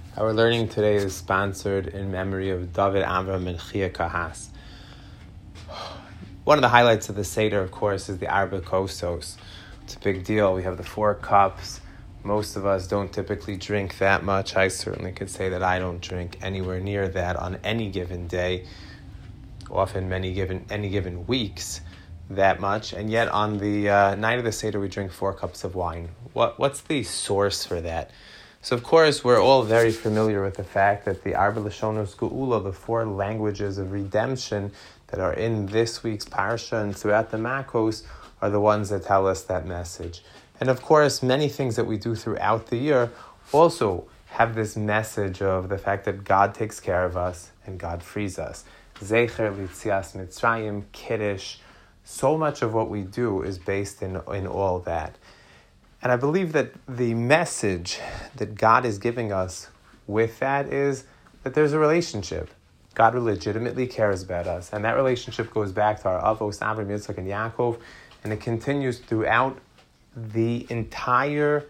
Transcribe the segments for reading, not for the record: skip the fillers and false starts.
Our learning today is sponsored in memory of David Avram and Chia Kahas. One of the highlights of the Seder, of course, is the Arba Kosos. It's a big deal. We have the 4 cups. Most of us don't typically drink that much. I certainly could say that I don't drink anywhere near that on any given day, often any given weeks, that much. And yet on the night of the Seder, we drink 4 cups of wine. What's the source for that? So, of course, we're all very familiar with the fact that the Arba Lashonos Geula, the 4 languages of redemption that are in this week's Parsha and throughout the Makos, are the ones that tell us that message. And, of course, many things that we do throughout the year also have this message of the fact that God takes care of us and God frees us. Zecher Litzias Mitzrayim, Kiddush, so much of what we do is based in all that. And I believe that the message that God is giving us with that is that there's a relationship. God legitimately cares about us. And that relationship goes back to our Avos, Avraham, Yitzchak, and Yaakov. And it continues throughout the entire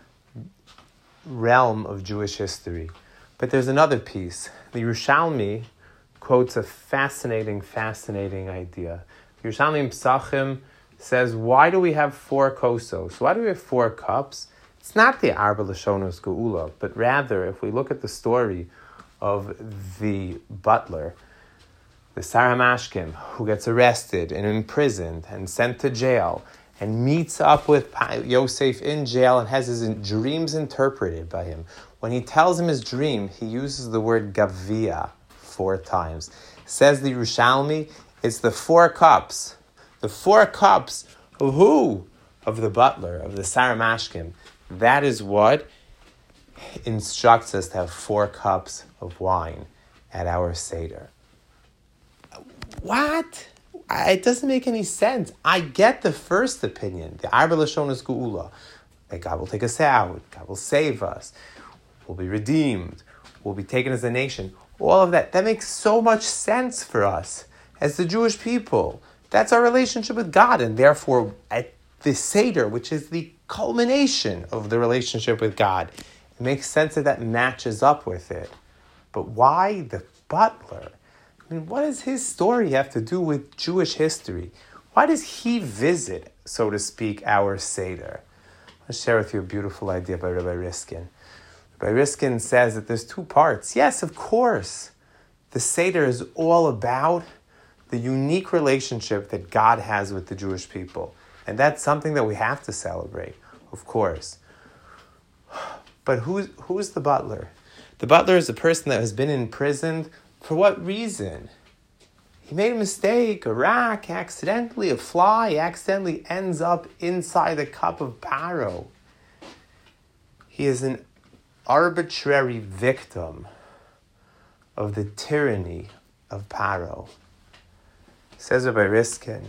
realm of Jewish history. But there's another piece. The Yerushalmi quotes a fascinating idea. The Yerushalmi Psachim says, why do we have 4 kosos? Why do we have 4 cups? It's not the Arba Lashonos Geula, but rather, if we look at the story of the butler, the Sar HaMashkim, who gets arrested and imprisoned and sent to jail, and meets up with Yosef in jail and has his dreams interpreted by him. When he tells him his dream, he uses the word Gavia 4 times. Says the Yerushalmi, it's the 4 cups. The 4 cups of who? Of the butler, of the Sar HaMashkim. That is what instructs us to have 4 cups of wine at our Seder. What? It doesn't make any sense. I get the first opinion, the Arba Lashonos Geula, that God will take us out, God will save us, we'll be redeemed, we'll be taken as a nation. All of that makes so much sense for us as the Jewish people. That's our relationship with God, and therefore at the Seder, which is the culmination of the relationship with God, it makes sense that matches up with it. But why the butler? I mean, what does his story have to do with Jewish history? Why does he visit, so to speak, our Seder? I'll share with you a beautiful idea by Rabbi Riskin. Rabbi Riskin says that there's 2 parts. Yes, of course, the Seder is all about the unique relationship that God has with the Jewish people. And that's something that we have to celebrate, of course. But who's the butler? The butler is a person that has been imprisoned. For what reason? He made a mistake, a rak, accidentally, a fly accidentally ends up inside the cup of Paro. He is an arbitrary victim of the tyranny of Paro. Says Rabbi Riskin,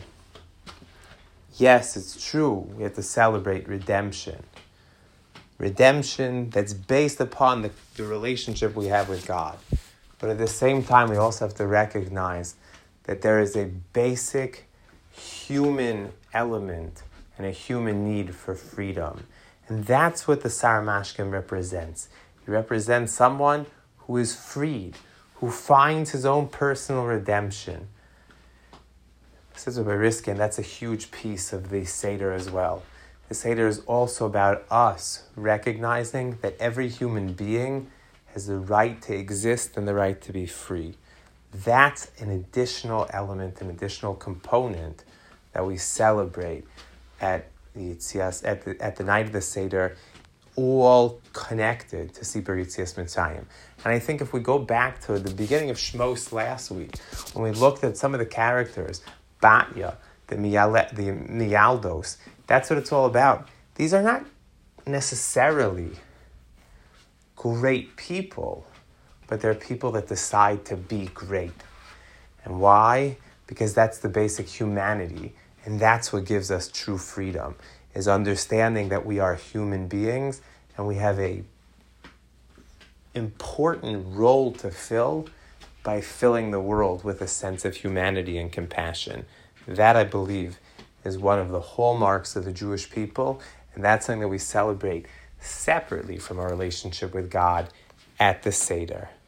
yes, it's true, we have to celebrate redemption. Redemption that's based upon the relationship we have with God. But at the same time, we also have to recognize that there is a basic human element and a human need for freedom. And that's what the Sar HaMashkim represents. He represents someone who is freed, who finds his own personal redemption. Says Rabbi Riskin, that's a huge piece of the Seder as well. The Seder is also about us recognizing that every human being has the right to exist and the right to be free. That's an additional element, an additional component that we celebrate at the night of the Seder, all connected to Sipur Yitzias Mitzrayim. And I think if we go back to the beginning of Shmos last week, when we looked at some of the characters, Batya, the Mialdos, that's what it's all about. These are not necessarily great people, but they're people that decide to be great. And why? Because that's the basic humanity, and that's what gives us true freedom, is understanding that we are human beings and we have a important role to fill by filling the world with a sense of humanity and compassion. That, I believe, is one of the hallmarks of the Jewish people, and that's something that we celebrate separately from our relationship with God at the Seder.